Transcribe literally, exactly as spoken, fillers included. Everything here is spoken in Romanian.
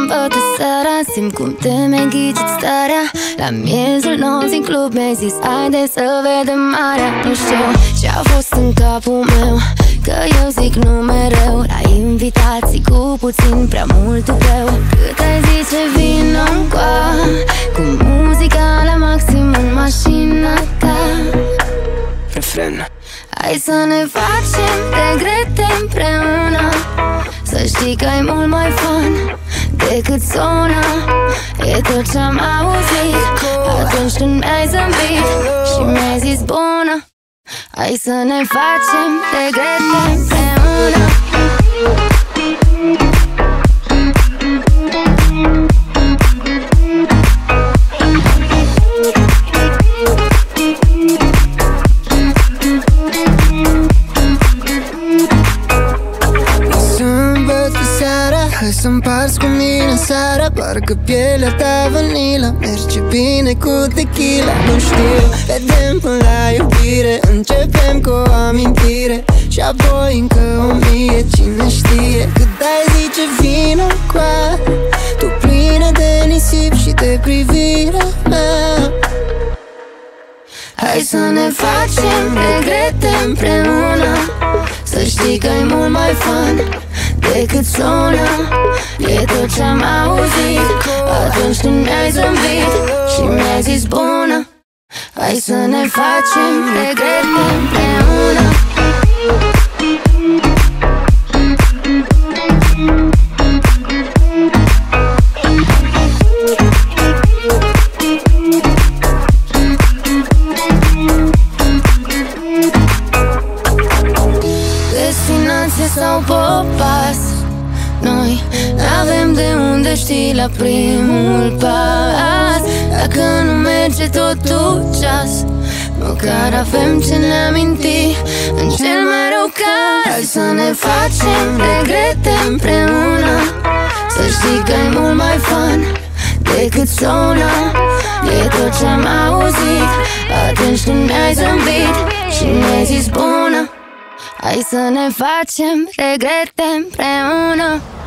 sâmbătă seara simt cum te mi-ai ghicit starea. La miezul nopții în club mi-ai zis haide să vedem marea. Nu știu ce-a fost în capul meu, că eu zic nu mereu la invitații cu puțin prea mult tupeu. Cât ai zice vino încoa, cu muzica la maxim în mașina ta. Refren. Hai să ne facem regrete împreună, să știi că e mult mai fun decât zona. E tot ce-am auzit atunci când mi-ai zâmbit și mi-ai zis bună. Hai să ne facem regrete împreună. Hai să împarți cu mine seara, parcă pielea ta vanila merge bine cu tequila. Nu știu, vedem până la iubire, începem cu o amintire și apoi încă o mie, cine știe. Cât ai zice vino încoa, tu plină de nisip și de privirea mea. Hai să ne facem regrete împreună, să știi că e mult mai fun decât sună. E tot ce-am auzit atunci când mi-ai zâmbit și mi-ai zis bună. Hai să ne facem regrete împreună. Destinație sau popas, noi n-avem de unde ști la primul pas. Dacă nu merge totul ceas, măcar avem ce ne aminti în cel mai rău caz. Hai să ne facem regrete împreună, să știi că e mult mai fun decât zona. E tot ce-am auzit atunci când mi-ai zâmbit și mi-ai zis bună. Hai să ne facem regrete împreună.